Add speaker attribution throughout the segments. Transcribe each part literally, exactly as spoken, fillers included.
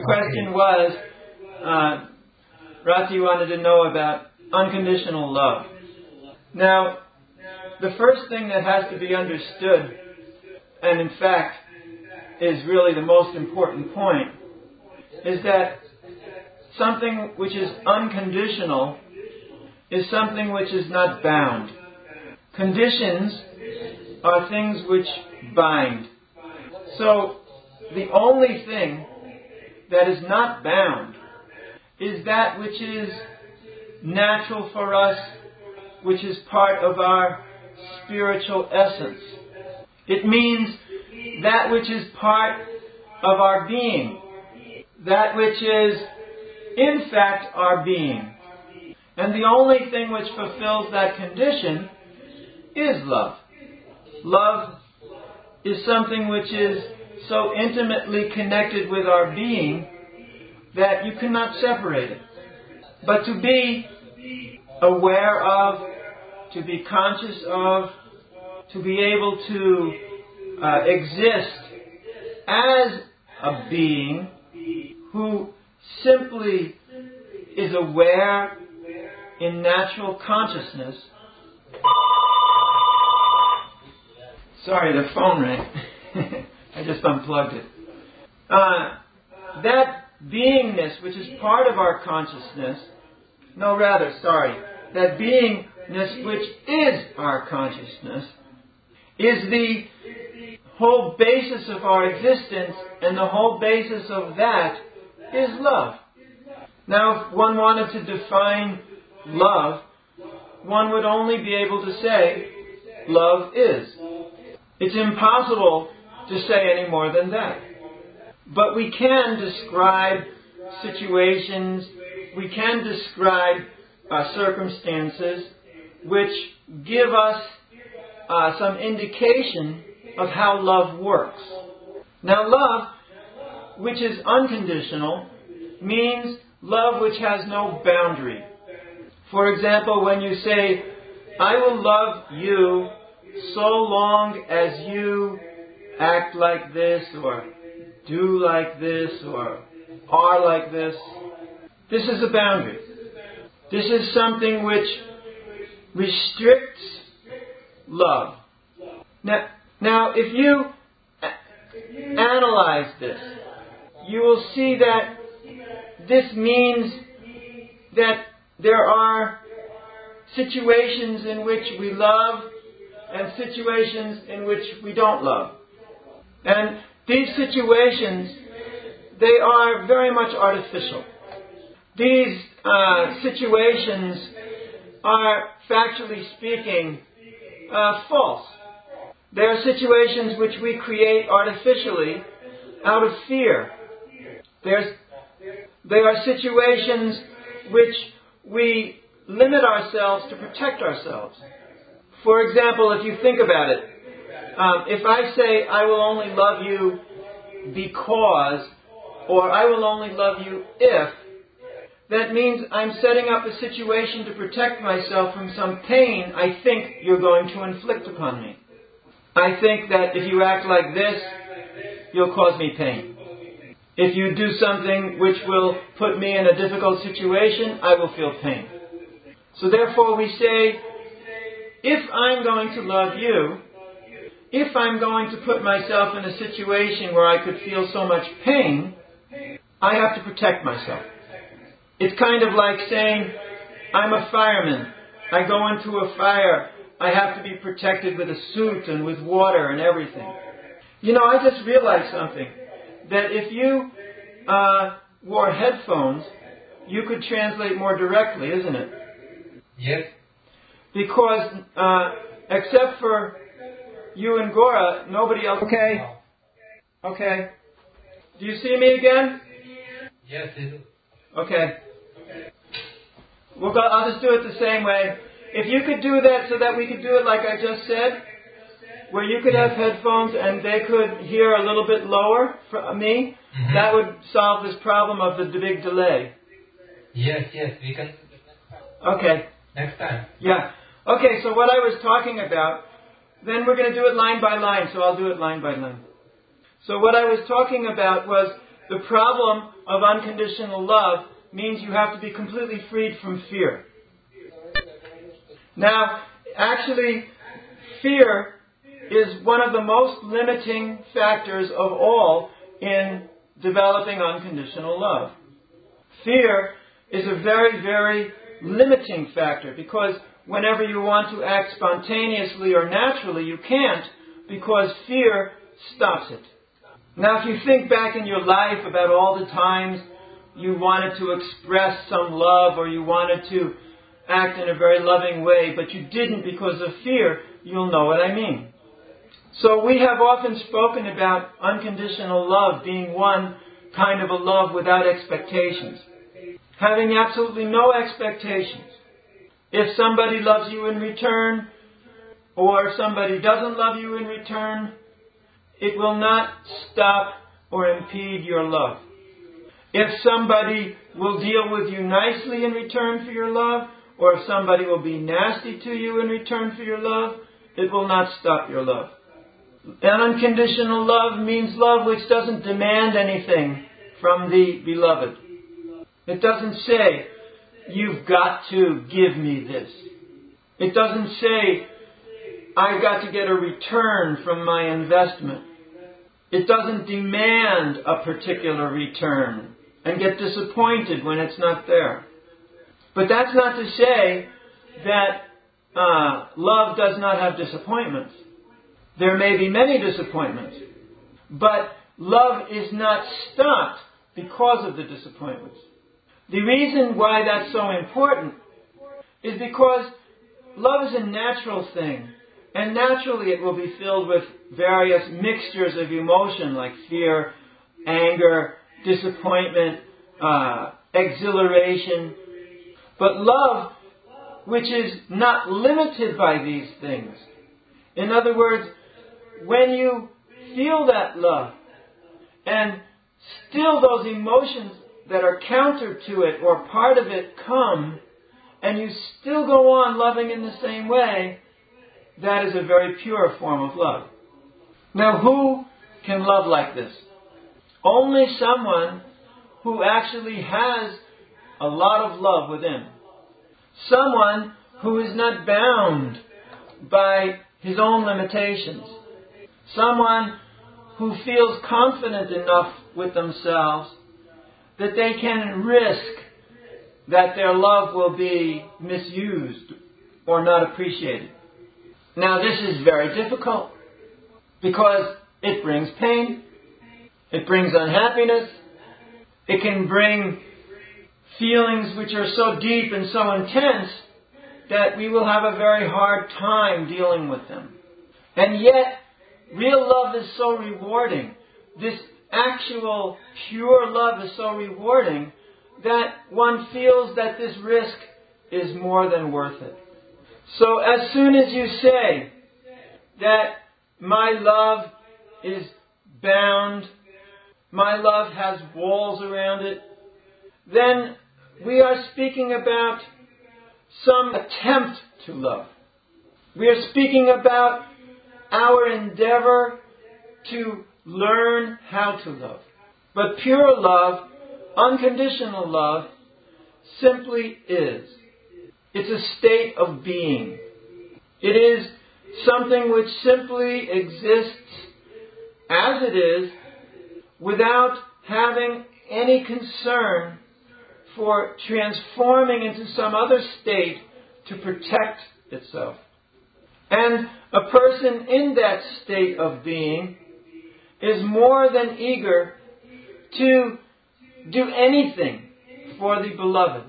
Speaker 1: question was, uh, Rati wanted to know about unconditional love. Now, the first thing that has to be understood, and in fact is really the most important point, is that something which is unconditional is something which is not bound. Conditions are things which bind. So, the only thing that is not bound is that which is natural for us, which is part of our spiritual essence. It means that which is part of our being, that which is in fact our being. And the only thing which fulfills that condition is love. Love is something which is so intimately connected with our being that you cannot separate it. But to be aware of, to be conscious of, to be able to uh, exist as a being who simply is aware in natural consciousness. Sorry, the phone rang. I just unplugged it. Uh, that beingness, which is part of our consciousness, no, rather, sorry, that beingness which is our consciousness, is the whole basis of our existence, and the whole basis of that is love. Now, if one wanted to define love, one would only be able to say, love is. It's impossible to say any more than that. But we can describe situations, we can describe uh, circumstances which give us uh, some indication of how love works. Now, love, which is unconditional, means love which has no boundary. For example, when you say, I will love you so long as you act like this, or do like this, or are like this, this is a boundary. This is something which restricts love. Now, now if you a- analyze this, you will see that this means that there are situations in which we love and situations in which we don't love. And these situations, they are very much artificial. These uh, situations are, factually speaking, uh, false. They are situations which we create artificially out of fear. There's, they are situations which we limit ourselves to protect ourselves. For example, if you think about it, um, if I say, I will only love you because, or I will only love you if, that means I'm setting up a situation to protect myself from some pain I think you're going to inflict upon me. I think that if you act like this, you'll cause me pain. If you do something which will put me in a difficult situation, I will feel pain. So therefore we say, if I'm going to love you, if I'm going to put myself in a situation where I could feel so much pain, I have to protect myself. It's kind of like saying, I'm a fireman. I go into a fire. I have to be protected with a suit and with water and everything. You know, I just realized something. That if you uh, wore headphones, you could translate more directly, isn't it?
Speaker 2: Yes.
Speaker 1: Because, uh, except for you and Gora, nobody else... Okay. Okay. Do you see me again?
Speaker 2: Yes, I do.
Speaker 1: Okay. We'll go, I'll just do it the same way. If you could do that so that we could do it like I just said, where you could have headphones and they could hear a little bit lower from me, mm-hmm. that would solve this problem of the big delay.
Speaker 2: Yes, yes, we can...
Speaker 1: Okay.
Speaker 2: Next time.
Speaker 1: Yeah. Okay, so what I was talking about, then we're going to do it line by line, so I'll do it line by line. So what I was talking about was the problem of unconditional love means you have to be completely freed from fear. Now, actually, fear is one of the most limiting factors of all in developing unconditional love. Fear is a very, very limiting factor, because whenever you want to act spontaneously or naturally, you can't, because fear stops it. Now, if you think back in your life about all the times you wanted to express some love, or you wanted to act in a very loving way, but you didn't because of fear, you'll know what I mean. So we have often spoken about unconditional love being one kind of a love without expectations. Having absolutely no expectations. If somebody loves you in return, or somebody doesn't love you in return, it will not stop or impede your love. If somebody will deal with you nicely in return for your love, or if somebody will be nasty to you in return for your love, it will not stop your love. And unconditional love means love which doesn't demand anything from the beloved. It doesn't say, you've got to give me this. It doesn't say, I've got to get a return from my investment. It doesn't demand a particular return and get disappointed when it's not there. But that's not to say that uh, love does not have disappointments. There may be many disappointments, but love is not stopped because of the disappointments. The reason why that's so important is because love is a natural thing, and naturally it will be filled with various mixtures of emotion like fear, anger, disappointment, uh, exhilaration. But love, which is not limited by these things. In other words, when you feel that love, and still those emotions that are counter to it or part of it come, and you still go on loving in the same way, that is a very pure form of love. Now, who can love like this? Only someone who actually has a lot of love within. Someone who is not bound by his own limitations. Someone who feels confident enough with themselves that they can risk that their love will be misused or not appreciated. Now, this is very difficult because it brings pain, it brings unhappiness, it can bring feelings which are so deep and so intense that we will have a very hard time dealing with them. And yet, real love is so rewarding. This actual pure love is so rewarding that one feels that this risk is more than worth it. So as soon as you say that my love is bound, my love has walls around it, then we are speaking about some attempt to love. We are speaking about our endeavor to learn how to love. But pure love, unconditional love, simply is. It's a state of being. It is something which simply exists as it is without having any concern for transforming into some other state to protect itself. And a person in that state of being is more than eager to do anything for the beloved.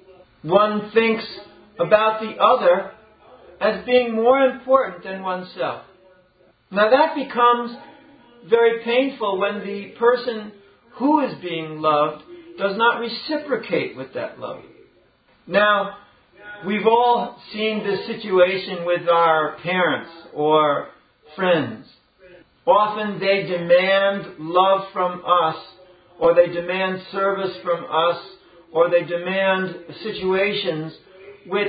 Speaker 1: One thinks about the other as being more important than oneself. Now that becomes very painful when the person who is being loved does not reciprocate with that love. Now, we've all seen this situation with our parents or friends. Often they demand love from us, or they demand service from us, or they demand situations which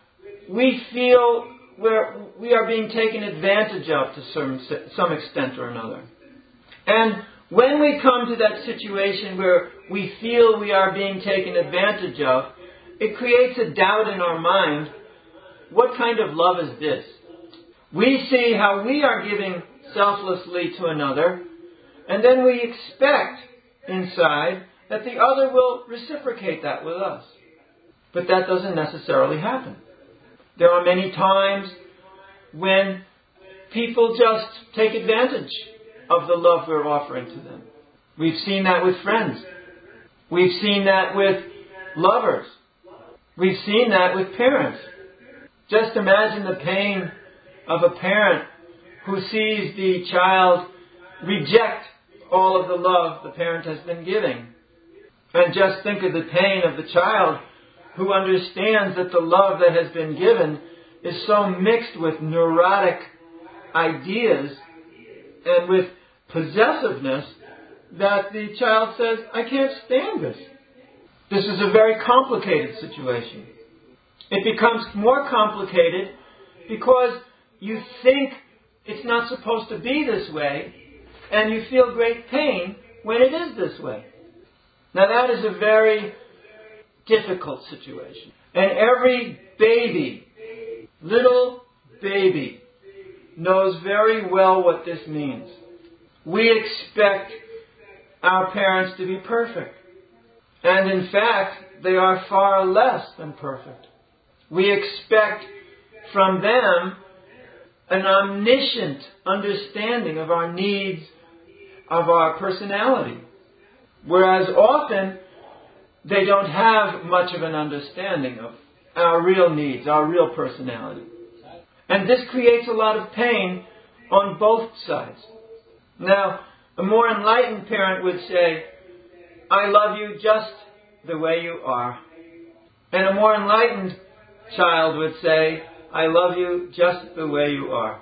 Speaker 1: we feel where we are being taken advantage of to some, some extent or another. And When we come to that situation where we feel we are being taken advantage of, it creates a doubt in our mind. What kind of love is this? We see how we are giving selflessly to another, and then we expect inside that the other will reciprocate that with us. But that doesn't necessarily happen. There are many times when people just take advantage of the love we're offering to them. We've seen that with friends. We've seen that with lovers. We've seen that with parents. Just imagine the pain of a parent who sees the child reject all of the love the parent has been giving. And just think of the pain of the child who understands that the love that has been given is so mixed with neurotic ideas and with possessiveness that the child says, I can't stand this. This is a very complicated situation. It becomes more complicated because you think it's not supposed to be this way, and you feel great pain when it is this way. Now that is a very difficult situation. And every baby, little baby, knows very well what this means. We expect our parents to be perfect. And in fact, they are far less than perfect. We expect from them an omniscient understanding of our needs, of our personality. Whereas often, they don't have much of an understanding of our real needs, our real personality. And this creates a lot of pain on both sides. Now, a more enlightened parent would say, I love you just the way you are. And a more enlightened child would say, I love you just the way you are.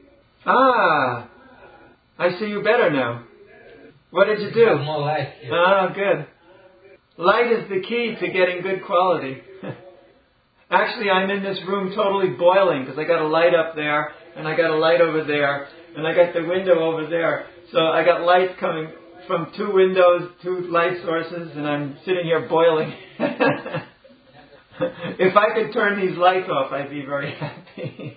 Speaker 1: Ah, I see you better now. What did you do?
Speaker 2: More light. Yeah.
Speaker 1: Ah, good. Light is the key to getting good quality. Actually, I'm in this room totally boiling because I got a light up there, and I got a light over there, and I got the window over there. So I got lights coming from two windows, two light sources, and I'm sitting here boiling. If I could turn these lights off, I'd be very happy.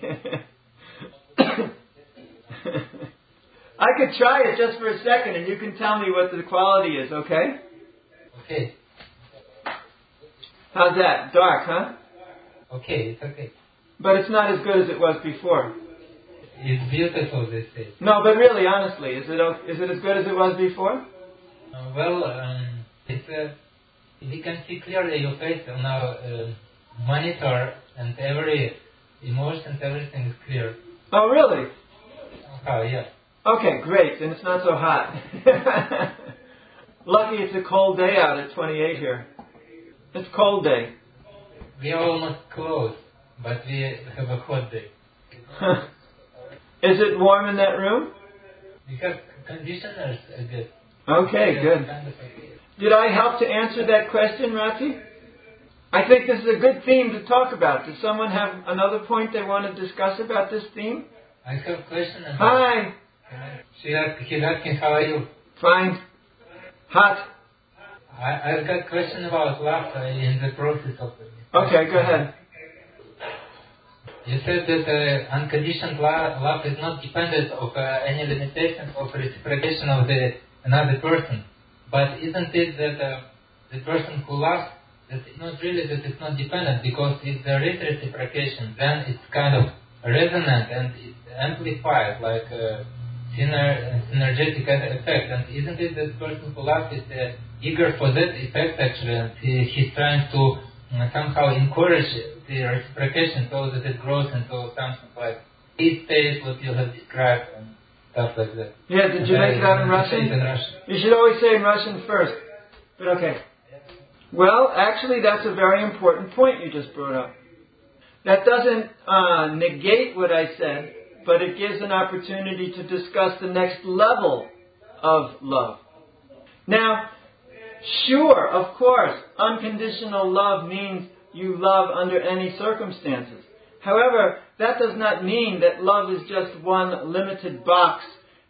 Speaker 1: I could try it just for a second, and you can tell me what the quality is, okay?
Speaker 2: Okay.
Speaker 1: How's that? Dark, huh?
Speaker 2: Okay, it's okay.
Speaker 1: But it's not as good as it was before.
Speaker 2: It's beautiful, they say.
Speaker 1: No, but really, honestly, is it is it as good as it was before?
Speaker 2: Uh, well, um, it's uh, we can see clearly your face on our uh, monitor, and every emotion, everything is clear.
Speaker 1: Oh, really?
Speaker 2: Oh, yeah.
Speaker 1: Okay, great. Then it's not so hot. Lucky it's a cold day out at twenty-eight here. It's a cold day.
Speaker 2: We are almost close, but we have a hot day.
Speaker 1: Is it warm in that room?
Speaker 2: We have conditioners, I guess.
Speaker 1: Okay, good.
Speaker 2: Kind of okay.
Speaker 1: Did I help to answer that question, Rati? I think this is a good theme to talk about. Does someone have another point they want to discuss about this theme?
Speaker 2: I have a question. About
Speaker 1: Hi.
Speaker 2: She asked, he's asking, how are you?
Speaker 1: Fine. Hot.
Speaker 2: I, I've got a question about love uh, in the process of it.
Speaker 1: Okay, go ahead.
Speaker 2: You said that uh, unconditioned love, love is not dependent of uh, any limitations of reciprocation of the another person. But isn't it that uh, the person who loves, that not really that it's not dependent, because if there is reciprocation, then it's kind of resonant and it amplifies like a syner- synergetic effect. And isn't it that the person who loves is uh, eager for that effect actually, and he, he's trying to uh, somehow encourage the reciprocation so that it grows into something like it stays what you have described and stuff like that.
Speaker 1: Yeah, did you make it out in Russian?
Speaker 2: in Russian?
Speaker 1: You should always say in Russian first. But okay. Well, actually, that's a very important point you just brought up. That doesn't uh, negate what I said, but it gives an opportunity to discuss the next level of love. Now, sure, of course, unconditional love means you love under any circumstances. However, that does not mean that love is just one limited box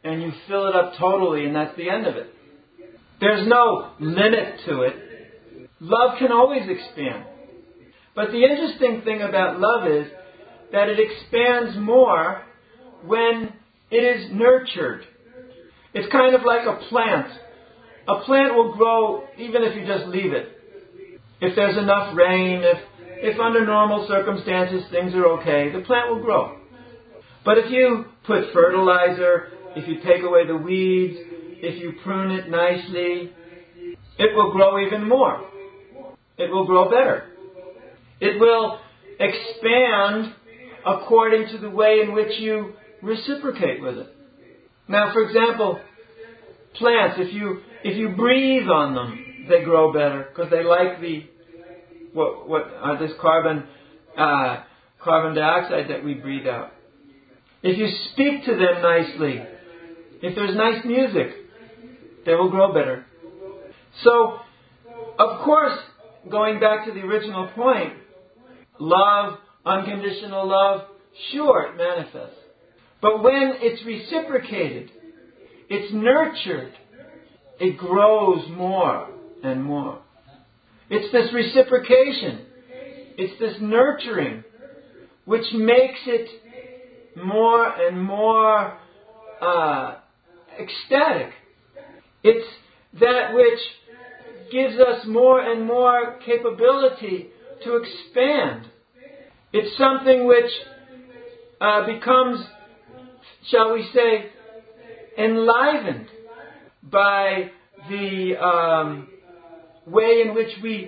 Speaker 1: and you fill it up totally, and that's the end of it. There's no limit to it. Love can always expand. But the interesting thing about love is that it expands more when it is nurtured. It's kind of like a plant. A plant will grow even if you just leave it. If there's enough rain, if, if under normal circumstances things are okay, the plant will grow. But if you put fertilizer, if you take away the weeds, if you prune it nicely, it will grow even more. It will grow better. It will expand according to the way in which you reciprocate with it. Now, for example, plants, if you if you breathe on them, they grow better because they like the what what uh, this carbon uh, carbon dioxide that we breathe out. If you speak to them nicely, if there's nice music, they will grow better. So, of course, going back to the original point, love, unconditional love, sure, it manifests. But when it's reciprocated, it's nurtured, it grows more and more. It's this reciprocation, it's this nurturing, which makes it more and more uh, ecstatic. It's that which gives us more and more capability to expand. It's something which uh, becomes, shall we say, enlivened by the um, way in which we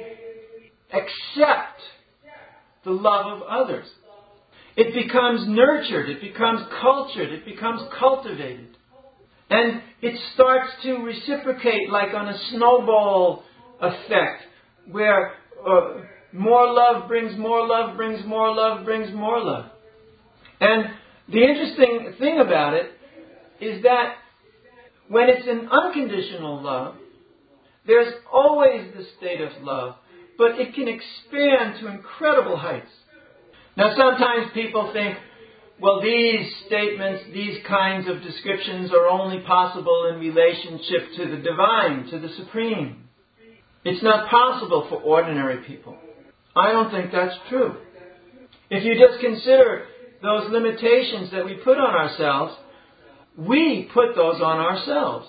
Speaker 1: accept the love of others. It becomes nurtured, it becomes cultured, it becomes cultivated. And it starts to reciprocate like on a snowball effect, where uh, more love brings more love, brings more love, brings more love. And the interesting thing about it is that when it's an unconditional love, there's always the state of love, but it can expand to incredible heights. Now sometimes people think, well, these statements, these kinds of descriptions are only possible in relationship to the divine, to the supreme. It's not possible for ordinary people. I don't think that's true. If you just consider those limitations that we put on ourselves, we put those on ourselves.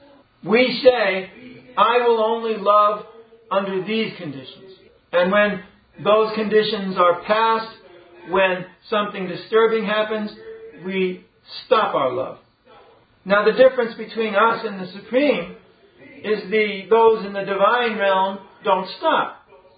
Speaker 1: We say, I will only love under these conditions. And when those conditions are passed, when something disturbing happens, we stop our love. Now the difference between us and the Supreme is the those in the divine realm don't stop.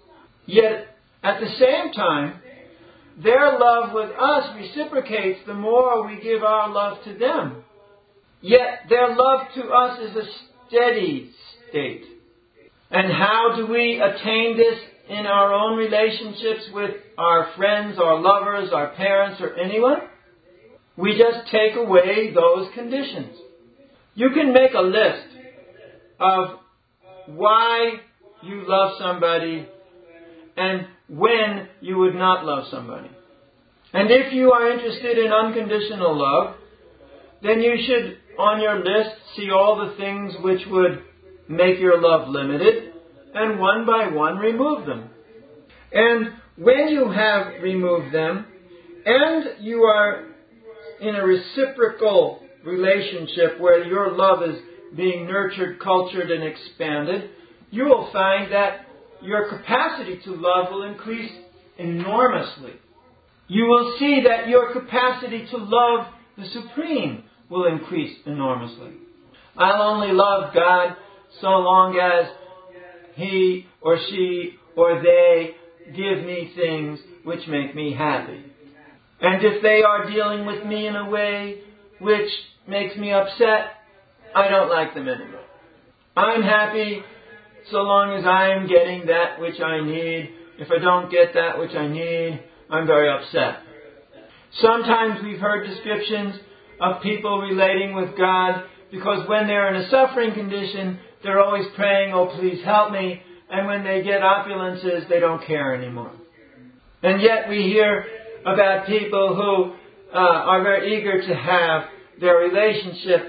Speaker 1: Yet at the same time, their love with us reciprocates the more we give our love to them. Yet their love to us is a steady state. And how do we attain this in our own relationships with our friends, our lovers, our parents, or anyone? We just take away those conditions. You can make a list of why you love somebody and when you would not love somebody. And if you are interested in unconditional love, then you should, on your list, see all the things which would make your love limited, and one by one remove them. And when you have removed them, and you are in a reciprocal relationship where your love is being nurtured, cultured, and expanded, you will find that your capacity to love will increase enormously. You will see that your capacity to love the Supreme will increase enormously. I'll only love God so long as He or she or they give me things which make me happy. And if they are dealing with me in a way which makes me upset, I don't like them anymore. I'm happy so long as I'm getting that which I need. If I don't get that which I need, I'm very upset. Sometimes we've heard descriptions of people relating with God because when they're in a suffering condition, they're always praying, oh, please help me. And when they get opulences, they don't care anymore. And yet we hear about people who uh, are very eager to have their relationship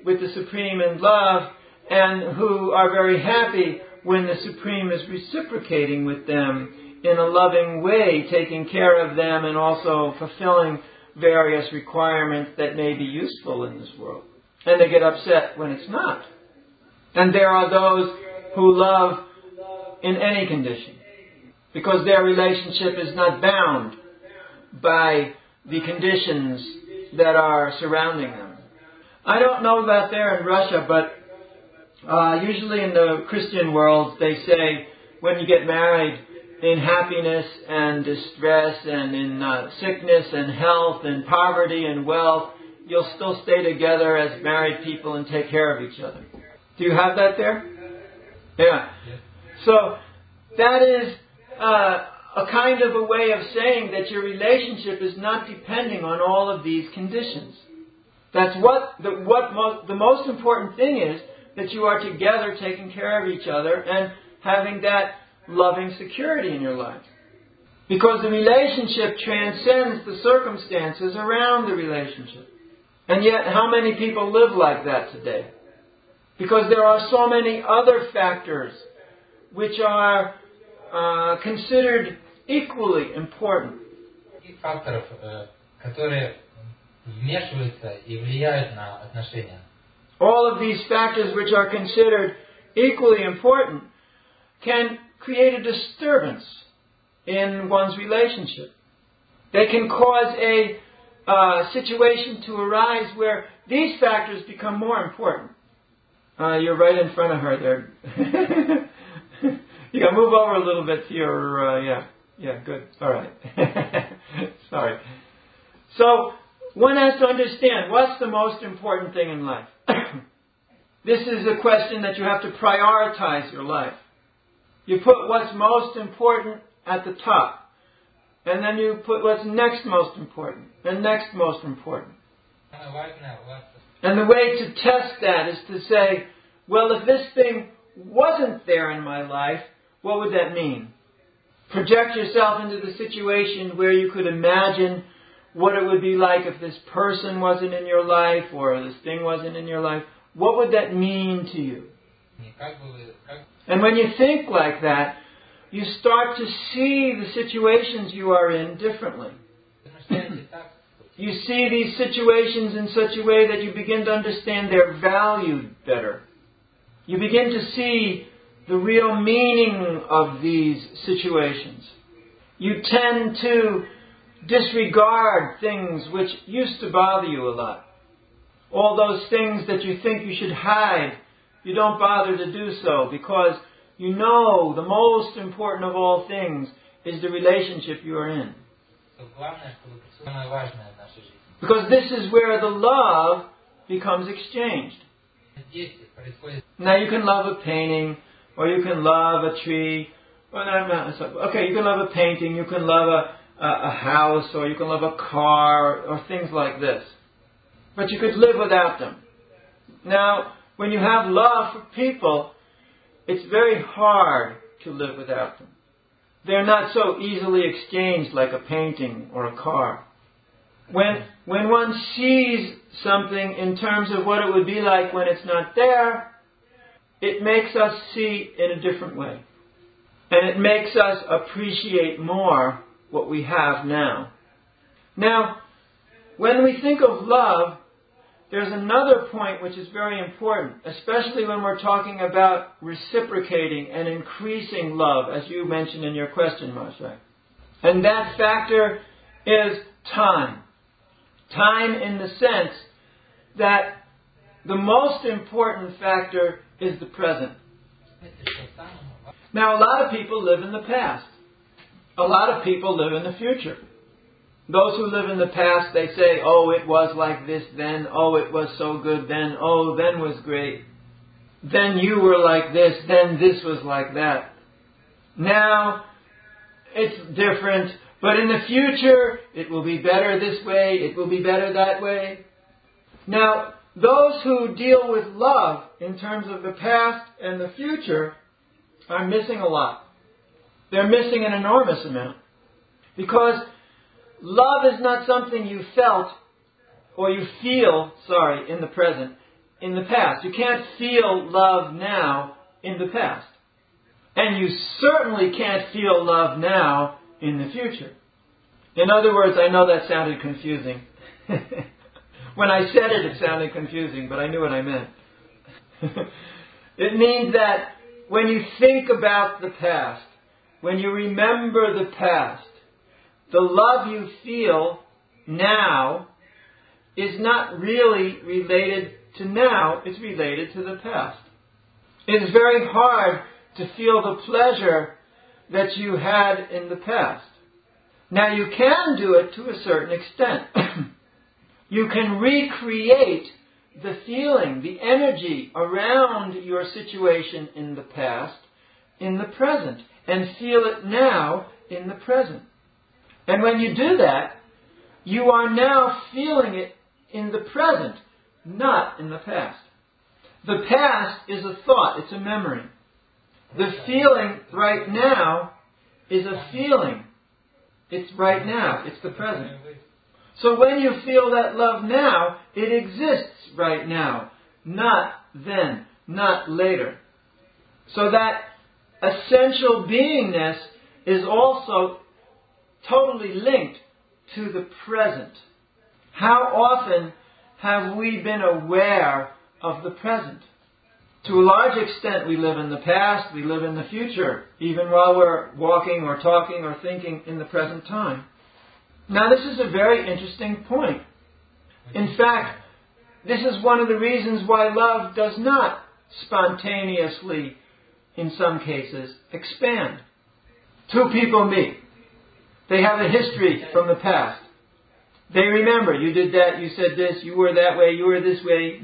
Speaker 1: with the Supreme in love and who are very happy when the Supreme is reciprocating with them in a loving way, taking care of them and also fulfilling various requirements that may be useful in this world. And they get upset when it's not. And there are those who love in any condition, because their relationship is not bound by the conditions that are surrounding them. I don't know about there in Russia, but uh, usually in the Christian world, they say when you get married, in happiness and distress and in uh, sickness and health and poverty and wealth, you'll still stay together as married people and take care of each other. Do you have that there? Yeah. So that is uh, a kind of a way of saying that your relationship is not depending on all of these conditions. That's what the what mo- the most important thing is, that you are together taking care of each other and having that loving security in your life. Because the relationship transcends the circumstances around the relationship. And yet, how many people live like that today? Because there are so many other factors which are uh, considered equally important.
Speaker 2: Факторов, которые вмешиваются и влияют на отношения.
Speaker 1: All of these factors which are considered equally important can create a disturbance in one's relationship. They can cause a uh, situation to arise where these factors become more important. Uh, you're right in front of her there. You can move over a little bit to your, uh, yeah, yeah, good, all right. Sorry. So, one has to understand, what's the most important thing in life? This is a question that you have to prioritize your life. You put what's most important at the top. And then you put what's next most important. And next most important. And the way to test that is to say, well, if this thing wasn't there in my life, what would that mean? Project yourself into the situation where you could imagine what it would be like if this person wasn't in your life or this thing wasn't in your life. What would that mean to you? And when you think like that, you start to see the situations you are in differently. You see these situations in such a way that you begin to understand their value better. You begin to see the real meaning of these situations. You tend to disregard things which used to bother you a lot. All those things that you think you should hide, you don't bother to do so because you know the most important of all things is the relationship you are in. Because this is where the love becomes exchanged. Now you can love a painting, or you can love a tree. Well, no, no, okay, you can love a painting, you can love a, a, a house, or you can love a car, or, or things like this. But you could live without them. Now, when you have love for people, it's very hard to live without them. They're not so easily exchanged like a painting or a car. When when one sees something in terms of what it would be like when it's not there, it makes us see in a different way. And it makes us appreciate more what we have now. Now, when we think of love, there's another point which is very important, especially when we're talking about reciprocating and increasing love, as you mentioned in your question, Marsha. And that factor is time. Time in the sense that the most important factor is the present. Now, a lot of people live in the past. A lot of people live in the future. Those who live in the past, they say, oh, it was like this then. Oh, it was so good then. Oh, then was great. Then you were like this. Then this was like that. Now, it's different. But in the future, it will be better this way. It will be better that way. Now, those who deal with love in terms of the past and the future are missing a lot. They're missing an enormous amount. Because love is not something you felt or you feel, sorry, in the present. in the past. You can't feel love now in the past. And you certainly can't feel love now in the future. In other words, I know that sounded confusing. When I said it, it sounded confusing, but I knew what I meant. It means that when you think about the past, when you remember the past, the love you feel now is not really related to now, it's related to the past. It is very hard to feel the pleasure that you had in the past. Now you can do it to a certain extent. You can recreate the feeling, the energy around your situation in the past, in the present, and feel it now in the present. And when you do that, you are now feeling it in the present, not in the past. The past is a thought, it's a memory. The feeling right now is a feeling. It's right now, it's the present. So when you feel that love now, it exists right now, not then, not later. So that essential beingness is also totally linked to the present. How often have we been aware of the present? To a large extent, we live in the past, we live in the future, even while we're walking or talking or thinking in the present time. Now, this is a very interesting point. In fact, this is one of the reasons why love does not spontaneously, in some cases, expand. Two people meet. They have a history from the past. They remember, you did that, you said this, you were that way, you were this way.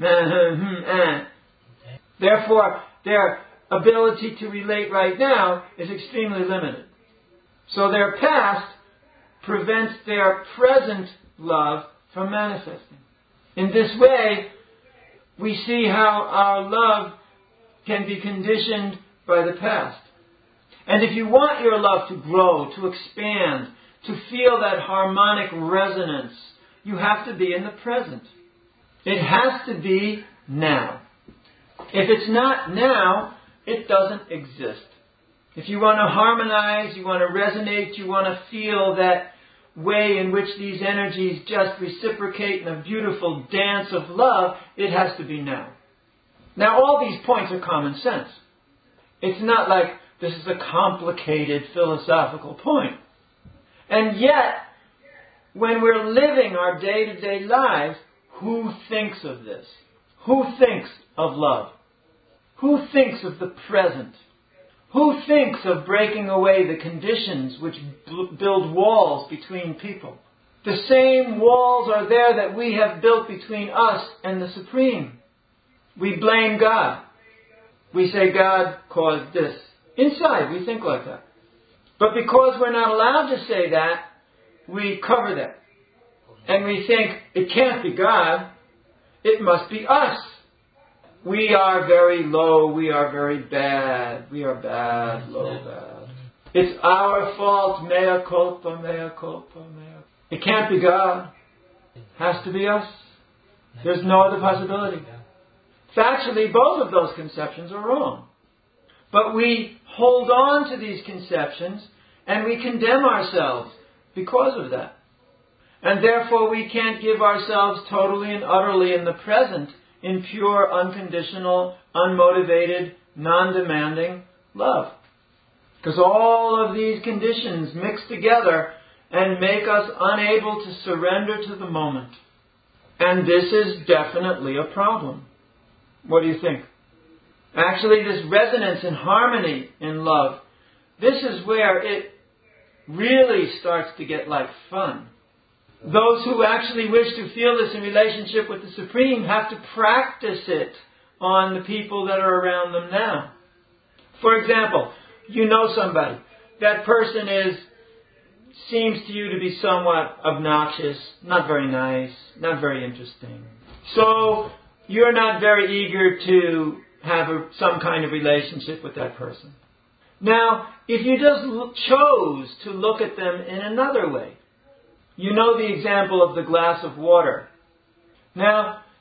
Speaker 1: Therefore, their ability to relate right now is extremely limited. So their past prevents their present love from manifesting. In this way, we see how our love can be conditioned by the past. And if you want your love to grow, to expand, to feel that harmonic resonance, you have to be in the present. It has to be now. If it's not now, it doesn't exist. If you want to harmonize, you want to resonate, you want to feel that way in which these energies just reciprocate in a beautiful dance of love, it has to be now. Now, all these points are common sense. It's not like this is a complicated philosophical point. And yet, when we're living our day-to-day lives, who thinks of this? Who thinks of love? Who thinks of the present? Who thinks of breaking away the conditions which b- build walls between people? The same walls are there that we have built between us and the Supreme. We blame God. We say God caused this. Inside, we think like that. But because we're not allowed to say that, we cover that. And we think, it can't be God. It must be us. We are very low. We are very bad. We are bad, low, bad. It's our fault. Mea culpa, mea culpa, mea. It can't be God. It has to be us. There's no other possibility. Factually, both of those conceptions are wrong. But we hold on to these conceptions and we condemn ourselves because of that. And therefore we can't give ourselves totally and utterly in the present in pure, unconditional, unmotivated, non-demanding love. Because all of these conditions mix together and make us unable to surrender to the moment. And this is definitely a problem. What do you think? Actually, this resonance and harmony in love, this is where it really starts to get like fun. Those who actually wish to feel this in relationship with the Supreme have to practice it on the people that are around them now. For example, you know somebody. That person is seems to you to be somewhat obnoxious, not very nice, not very interesting. So you're not very eager to have a, some kind of relationship with that person. Now, if you just l- chose to look at them in another way, you know the example of the glass of water. Now,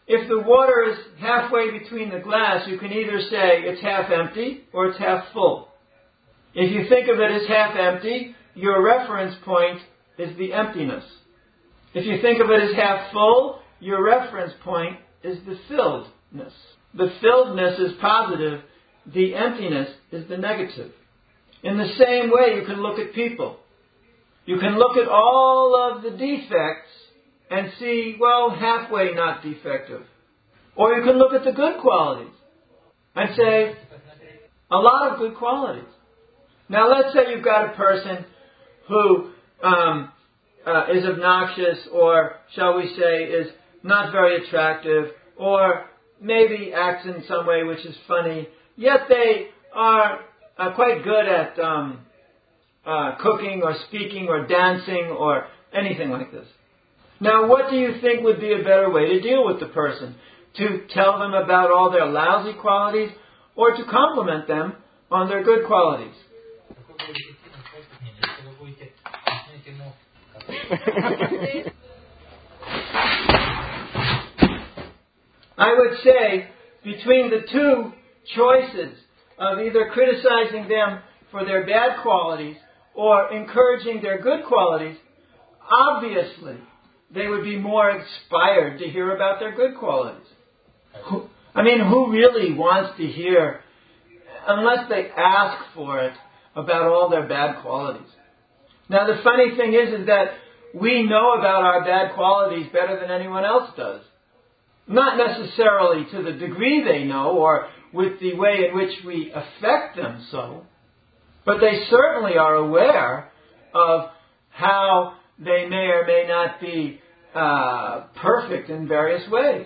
Speaker 1: if the water is halfway between the glass, you can either say it's half empty or it's half full. If you think of it as half empty, your reference point is the emptiness. If you think of it as half full, your reference point is the filledness. The filledness is positive, the emptiness is the negative. In the same way, you can look at people. You can look at all of the defects and see, well, halfway not defective. Or you can look at the good qualities and say, a lot of good qualities. Now let's say you've got a person who um, uh, is obnoxious, or shall we say is not very attractive, or maybe acts in some way which is funny, yet they are uh, quite good at um, uh, cooking or speaking or dancing or anything like this. Now what do you think would be a better way to deal with the person? To tell them about all their lousy qualities, or to compliment them on their good qualities? I would say between the two choices of either criticizing them for their bad qualities or encouraging their good qualities, obviously they would be more inspired to hear about their good qualities. Who, I mean, who really wants to hear, unless they ask for it, about all their bad qualities? Now the funny thing is, is that we know about our bad qualities better than anyone else does. Not necessarily to the degree they know, or with the way in which we affect them so, but they certainly are aware of how they may or may not be uh, perfect in various ways.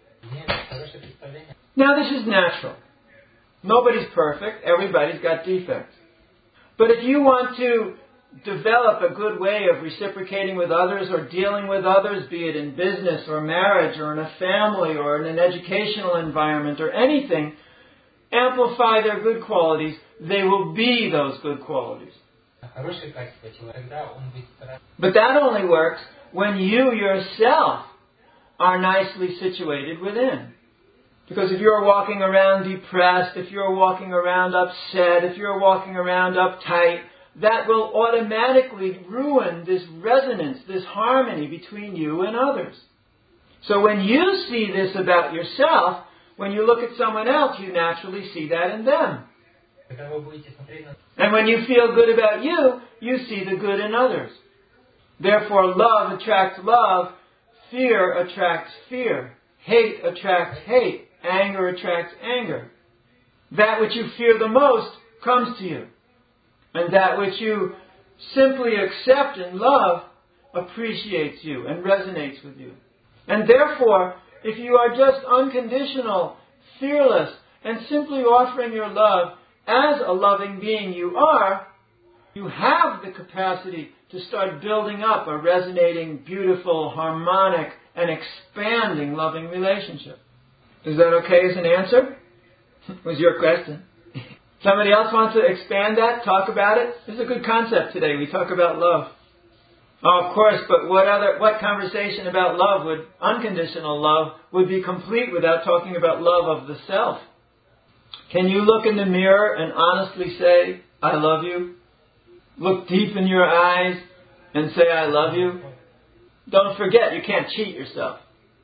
Speaker 1: Now this is natural. Nobody's perfect. Everybody's got defects. But if you want to develop a good way of reciprocating with others or dealing with others, be it in business or marriage or in a family or in an educational environment or anything, amplify their good qualities, they will be those good qualities. But that only works when you yourself are nicely situated within. Because if you're walking around depressed, if you're walking around upset, if you're walking around uptight, that will automatically ruin this resonance, this harmony between you and others. So when you see this about yourself, when you look at someone else, you naturally see that in them. And when you feel good about you, you see the good in others. Therefore, love attracts love, fear attracts fear, hate attracts hate, anger attracts anger. That which you fear the most comes to you. And that which you simply accept and love appreciates you and resonates with you. And therefore, if you are just unconditional, fearless, and simply offering your love as a loving being you are, you have the capacity to start building up a resonating, beautiful, harmonic, and expanding loving relationship. Is that okay as an answer? Was your question? Somebody else wants to expand that, talk about it? This is a good concept today. We talk about love. Oh, of course, but what other, what conversation about love would, unconditional love, would be complete without talking about love of the self? Can you look in the mirror and honestly say, I love you? Look deep in your eyes and say, I love you? Don't forget, you can't cheat yourself.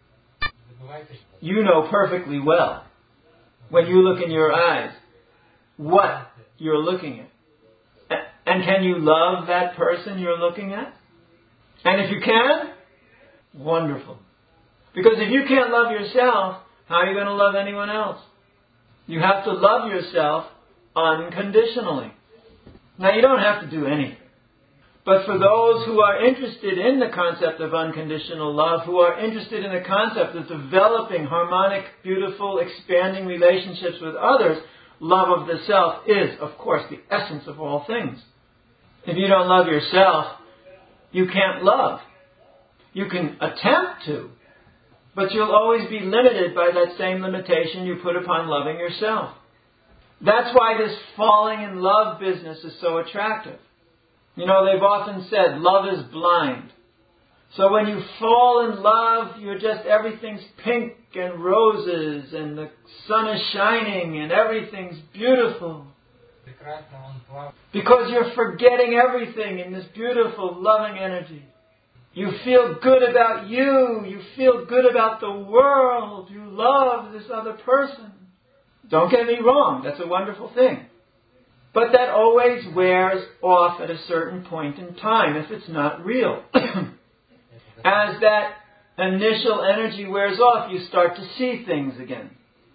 Speaker 1: You know perfectly well, when you look in your eyes, what you're looking at. And can you love that person you're looking at? And if you can, wonderful. Because if you can't love yourself, how are you going to love anyone else? You have to love yourself unconditionally. Now you don't have to do anything. But for those who are interested in the concept of unconditional love, who are interested in the concept of developing harmonic, beautiful, expanding relationships with others, love of the self is, of course, the essence of all things. If you don't love yourself, you can't love. You can attempt to, but you'll always be limited by that same limitation you put upon loving yourself. That's why this falling in love business is so attractive. You know, they've often said, love is blind. So when you fall in love, you're just, everything's pink and roses and the sun is shining and everything's beautiful. Because you're forgetting everything in this beautiful, loving energy. You feel good about you. You feel good about the world. You love this other person. Don't get me wrong, that's a wonderful thing. But that always wears off at a certain point in time if it's not real. As that initial energy wears off, you start to see things again.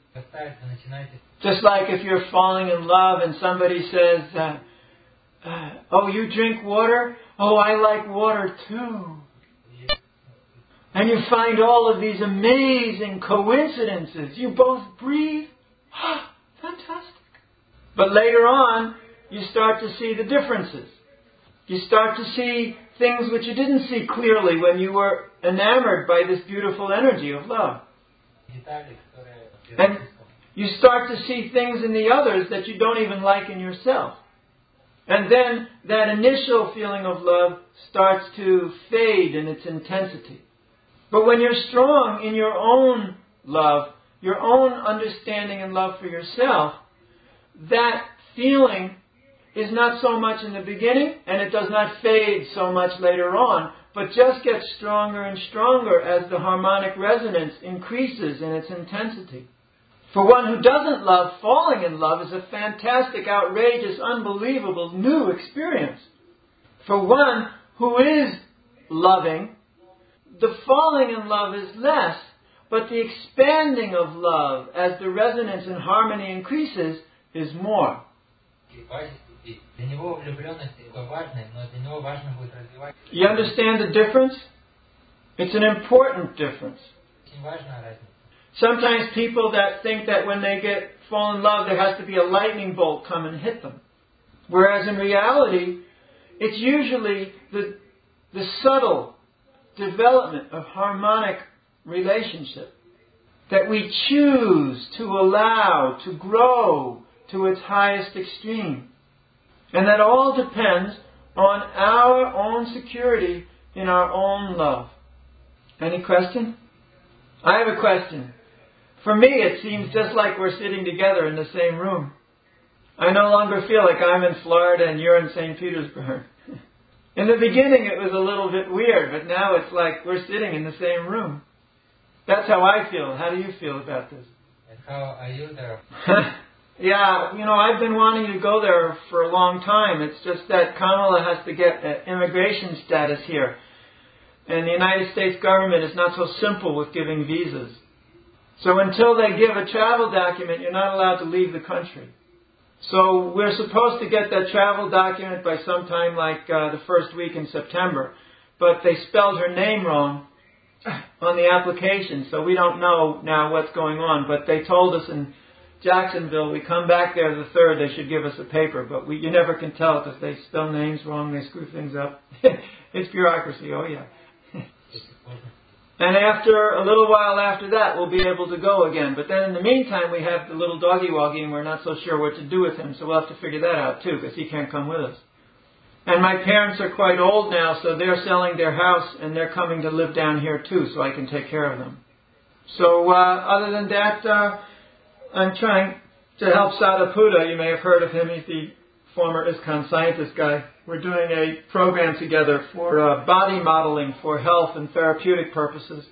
Speaker 1: Just like if you're falling in love and somebody says, uh, uh, oh, you drink water? Oh, I like water too. And you find all of these amazing coincidences. You both breathe. Ah, fantastic. But later on, you start to see the differences. You start to see things which you didn't see clearly when you were enamored by this beautiful energy of love. And you start to see things in the others that you don't even like in yourself. And then that initial feeling of love starts to fade in its intensity. But when you're strong in your own love, your own understanding and love for yourself, that feeling is not so much in the beginning, and it does not fade so much later on, but just gets stronger and stronger as the harmonic resonance increases in its intensity. For one who doesn't love, falling in love is a fantastic, outrageous, unbelievable new experience. For one who is loving, the falling in love is less, but the expanding of love as the resonance and harmony increases is more. You understand the difference? It's an important difference. Sometimes people that think that when they get fall in love there has to be a lightning bolt come and hit them. Whereas in reality, it's usually the, the subtle development of harmonic relationship that we choose to allow to grow to its highest extreme. And that all depends on our own security in our own love. Any question? I have a question. For me, it seems just like we're sitting together in the same room. I no longer feel like I'm in Florida and you're in Saint Petersburg. In the beginning, it was a little bit weird, but now it's like we're sitting in the same room. That's how I feel. How do you feel about this?
Speaker 2: And how are you there?
Speaker 1: Yeah, you know, I've been wanting to go there for a long time. It's just that Kamala has to get uh, immigration status here. And the United States government is not so simple with giving visas. So until they give a travel document, you're not allowed to leave the country. So we're supposed to get that travel document by sometime like uh, the first week in September. But they spelled her name wrong on the application, so we don't know now what's going on. But they told us in Jacksonville, we come back there the third, they should give us a paper. But we, you never can tell because they spell names wrong, they screw things up. It's bureaucracy, oh yeah. And after, a little while after that, we'll be able to go again. But then in the meantime, we have the little doggy-woggy and we're not so sure what to do with him. So we'll have to figure that out too, because he can't come with us. And my parents are quite old now, so they're selling their house and they're coming to live down here too, so I can take care of them. So uh, other than that, uh, I'm trying to help Sadhaputta. You may have heard of him. He's the former ISKCON scientist guy. We're doing a program together for uh, body modeling for health and therapeutic purposes.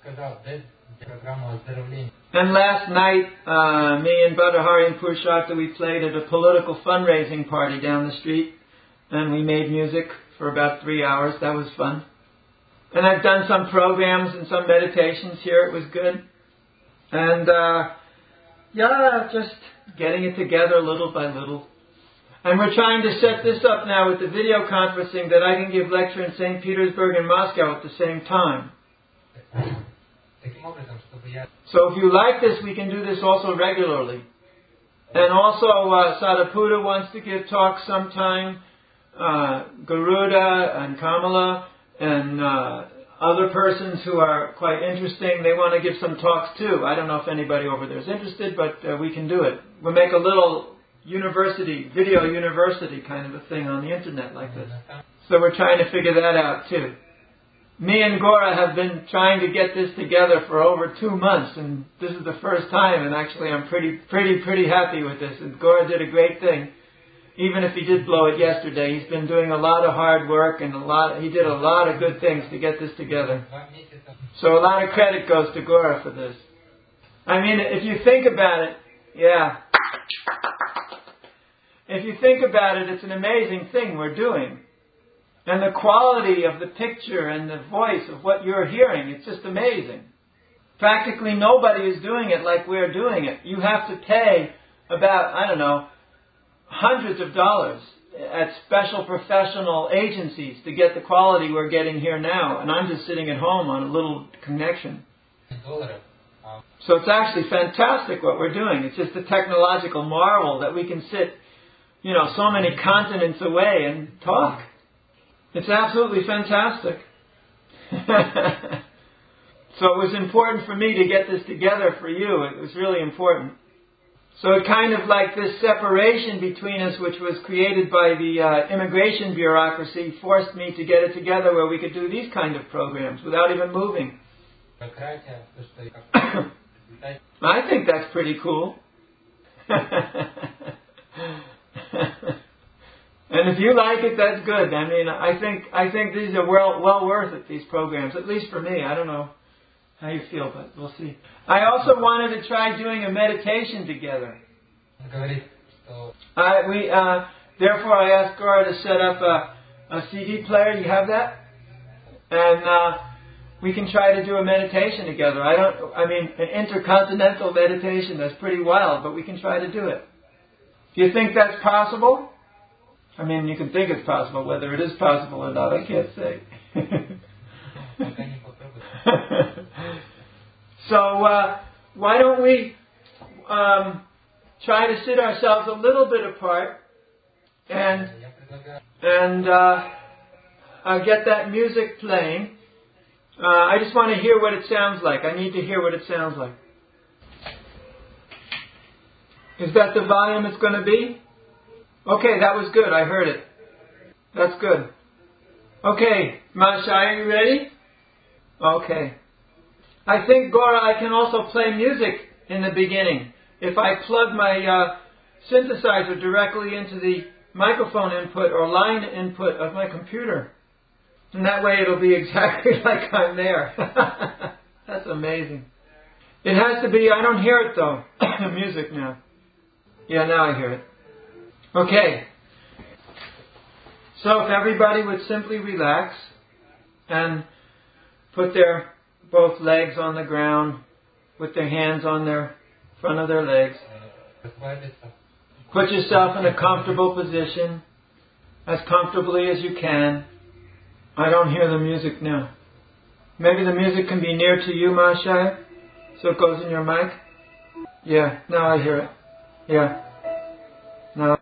Speaker 1: And last night, uh, me and Bhattahari and Purushottam, we played at a political fundraising party down the street. And we made music for about three hours. That was fun. And I've done some programs and some meditations here. It was good. And, uh, yeah, just getting it together little by little. And we're trying to set this up now with the video conferencing that I can give lecture in Saint Petersburg and Moscow at the same time. So if you like this, we can do this also regularly. And also, uh, Sadhaputta wants to give talks sometime. Uh, Garuda and Kamala and uh, other persons who are quite interesting, they want to give some talks too. I don't know if anybody over there is interested, but uh, we can do it. We'll make a little university, video university kind of a thing on the internet like this. So we're trying to figure that out too. me and Gora have been trying to get this together for over two months, and this is the first time, and actually I'm pretty, pretty, pretty happy with this. And Gora did a great thing. Even if he did blow it yesterday, he's been doing a lot of hard work, and a lot, he did a lot of good things to get this together. So a lot of credit goes to Gora for this. I mean, if you think about it, yeah. If you think about it, it's an amazing thing we're doing. And the quality of the picture and the voice of what you're hearing, it's just amazing. Practically nobody is doing it like we're doing it. You have to pay about, I don't know, hundreds of dollars at special professional agencies to get the quality we're getting here now. And I'm just sitting at home on a little connection. So it's actually fantastic what we're doing. It's just a technological marvel that we can sit, you know, so many continents away and talk. It's absolutely fantastic. So it was important for me to get this together for you. It was really important. So it kind of like this separation between us, which was created by the uh, immigration bureaucracy, forced me to get it together where we could do these kind of programs without even moving. I think that's pretty cool. And if you like it, that's good. I mean, I think I think these are well well worth it, these programs, at least for me. I don't know how you feel, but we'll see. I also wanted to try doing a meditation together. I, we, uh, therefore, I asked Gora to set up a, a C D player. You have that? And uh, we can try to do a meditation together. I don't. I mean, an intercontinental meditation. That's pretty wild, but we can try to do it. Do you think that's possible? I mean, you can think it's possible. Whether it is possible or not, I can't say. So, uh, why don't we um, try to sit ourselves a little bit apart and and uh, uh, get that music playing. Uh, I just want to hear what it sounds like. I need to hear what it sounds like. Is that the volume it's going to be? Okay, that was good. I heard it. That's good. Okay, Masha, are you ready? Okay. I think, Gora, I can also play music in the beginning. If I plug my uh, synthesizer directly into the microphone input or line input of my computer. And that way it'll be exactly like I'm there. That's amazing. It has to be, I don't hear it though, the music now. Yeah, now I hear it. Okay, so if everybody would simply relax and put their both legs on the ground with their hands on their front of their legs. Put yourself in a comfortable position, as comfortably as you can. I don't hear the music now. Maybe the music can be near to you, Masha, so it goes in your mic? Yeah, now I hear it. Yeah. Now